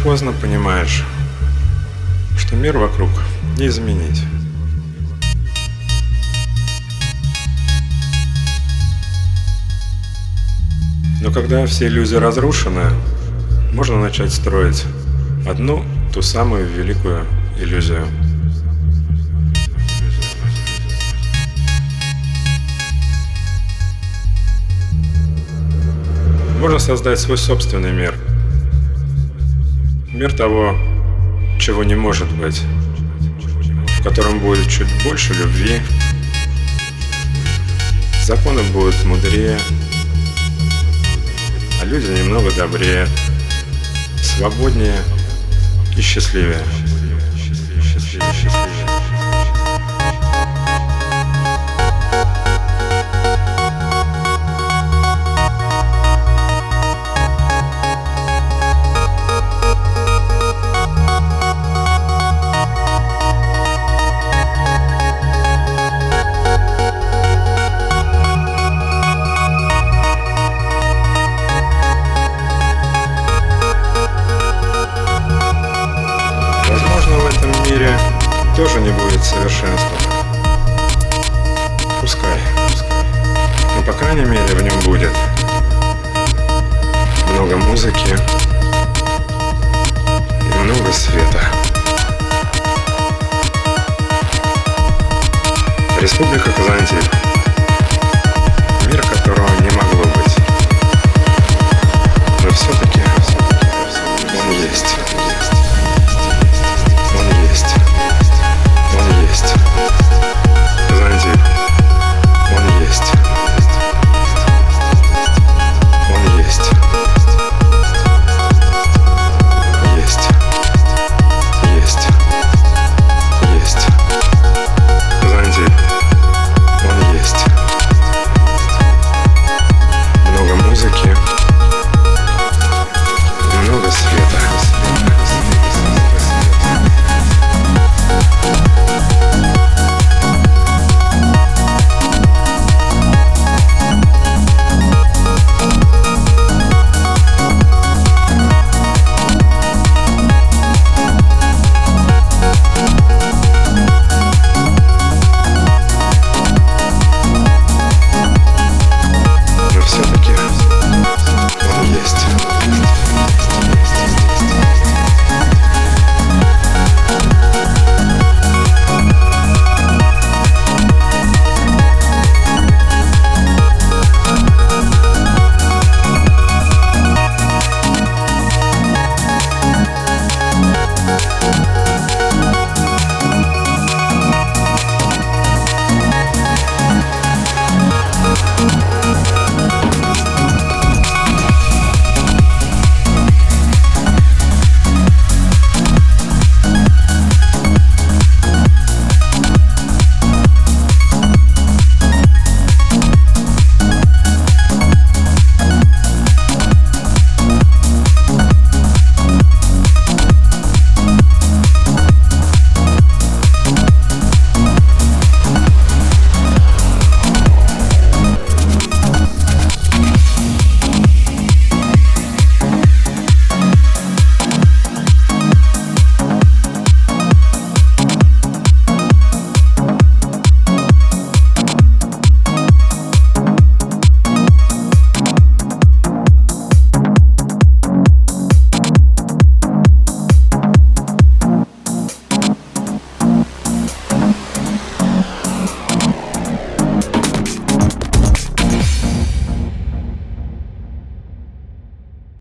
поздно понимаешь, что мир вокруг не изменить. Но когда все иллюзии разрушены, можно начать строить одну, ту самую великую иллюзию. Можно создать свой собственный мир. Мир того, чего не может быть, в котором будет чуть больше любви, законы будут мудрее, а люди немного добрее, свободнее и счастливее. Возможно, в этом мире тоже не будет совершенства. Пускай. Но, по крайней мере, в нем будет много музыки и много света. Республика Казантип.